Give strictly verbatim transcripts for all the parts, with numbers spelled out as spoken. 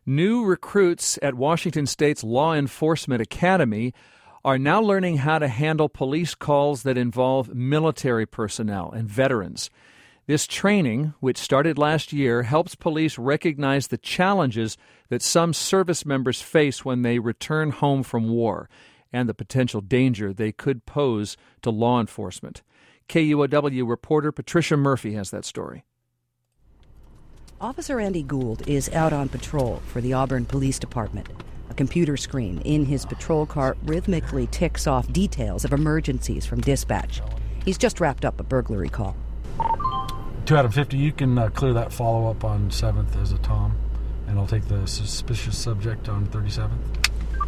New recruits at Washington State's Law Enforcement Academy are now learning how to handle police calls that involve military personnel and veterans. This training, which started last year, helps police recognize the challenges that some service members face when they return home from war and the potential danger they could pose to law enforcement. K U O W reporter Patricia Murphy has that story. Officer Andy Gould is out on patrol for the Auburn Police Department. A computer screen in his patrol car rhythmically ticks off details of emergencies from dispatch. He's just wrapped up a burglary call. Two out of fifty, you can uh, clear that follow-up on seventh as a Tom, and I'll take the suspicious subject on thirty-seventh.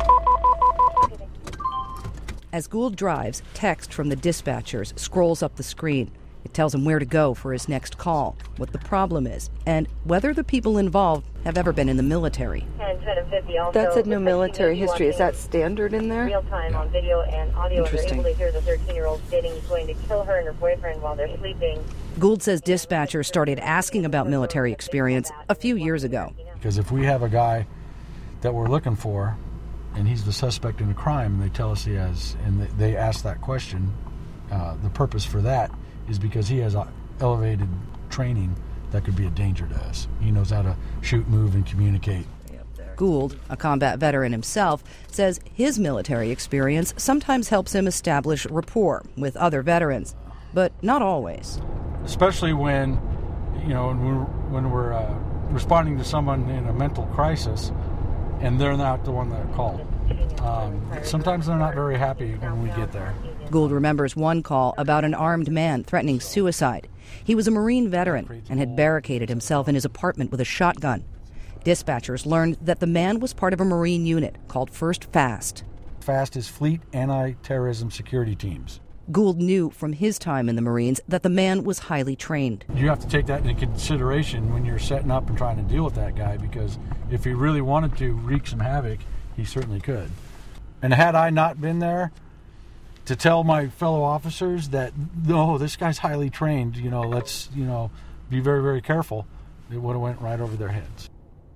As Gould drives, text from the dispatchers scrolls up the screen. It tells him where to go for his next call, what the problem is, and whether the people involved have ever been in the military. That said no military history. Is that standard in there? Real time on video and audio. Interesting. They're able to hear the thirteen-year-old stating he's going to kill her and her boyfriend while they're sleeping. Gould says dispatchers started asking about military experience a few years ago. Because if we have a guy that we're looking for, and he's the suspect in a crime, and they tell us he has, and they ask that question, uh, the purpose for that is because he has elevated training that could be a danger to us. He knows how to shoot, move, and communicate. Gould, a combat veteran himself, says his military experience sometimes helps him establish rapport with other veterans, but not always. Especially when, you know, when we're, when we're uh, responding to someone in a mental crisis, and they're not the one that called. Um, sometimes they're not very happy when we get there. Gould remembers one call about an armed man threatening suicide. He was a Marine veteran and had barricaded himself in his apartment with a shotgun. Dispatchers learned that the man was part of a Marine unit called First FAST. FAST is Fleet Anti-Terrorism Security Teams. Gould knew from his time in the Marines that the man was highly trained. You have to take that into consideration when you're setting up and trying to deal with that guy, because if he really wanted to wreak some havoc, he certainly could. And had I not been there to tell my fellow officers that, no, this guy's highly trained, you know, let's, you know, be very, very careful, it would have went right over their heads.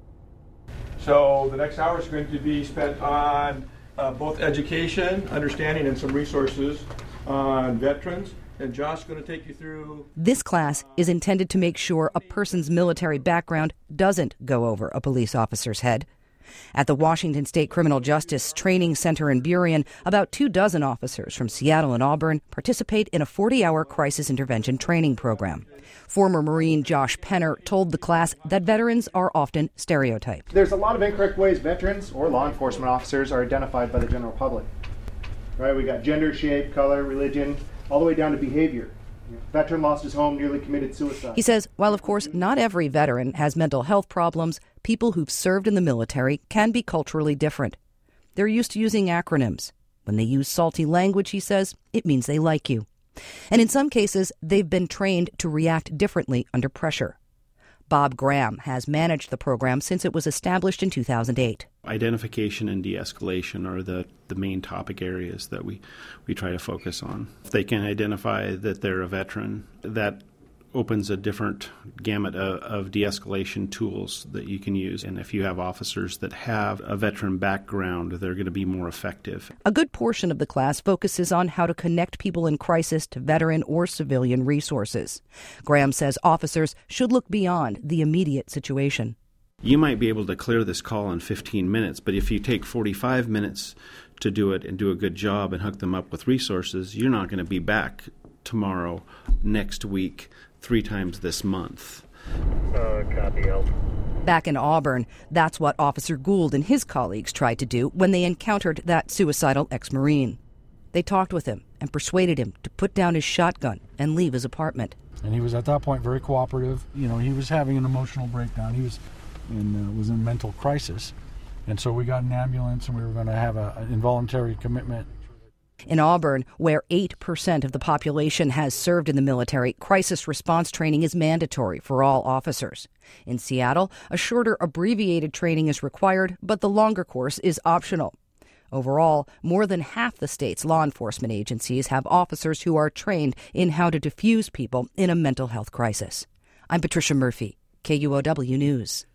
So the next hour is going to be spent on uh, both education, understanding, and some resources on veterans. And Josh is going to take you through... This class is intended to make sure a person's military background doesn't go over a police officer's head. At the Washington State Criminal Justice Training Center in Burien, about two dozen officers from Seattle and Auburn participate in a forty-hour crisis intervention training program. Former Marine Josh Penner told the class that veterans are often stereotyped. There's a lot of incorrect ways veterans or law enforcement officers are identified by the general public. Right? We got gender, shape, color, religion, all the way down to behavior. Veteran lost his home, nearly committed suicide. He says, while of course not every veteran has mental health problems, people who've served in the military can be culturally different. They're used to using acronyms. When they use salty language, he says, it means they like you. And in some cases, they've been trained to react differently under pressure. Bob Graham has managed the program since it was established in two thousand eight. Identification and de-escalation are the, the main topic areas that we, we try to focus on. If they can identify that they're a veteran, that opens a different gamut of, of de-escalation tools that you can use. And if you have officers that have a veteran background, they're going to be more effective. A good portion of the class focuses on how to connect people in crisis to veteran or civilian resources. Graham says officers should look beyond the immediate situation. You might be able to clear this call in fifteen minutes, but if you take forty-five minutes to do it and do a good job and hook them up with resources, you're not going to be back tomorrow, next week, three times this month. Uh, copy out. Back in Auburn, that's what Officer Gould and his colleagues tried to do when they encountered that suicidal ex-Marine. They talked with him and persuaded him to put down his shotgun and leave his apartment. And he was at that point very cooperative. You know, he was having an emotional breakdown. He was in, uh, was in mental crisis. And so we got an ambulance and we were going to have a, an involuntary commitment. In Auburn, where eight percent of the population has served in the military, crisis response training is mandatory for all officers. In Seattle, a shorter abbreviated training is required, but the longer course is optional. Overall, more than half the state's law enforcement agencies have officers who are trained in how to defuse people in a mental health crisis. I'm Patricia Murphy, K U O W News.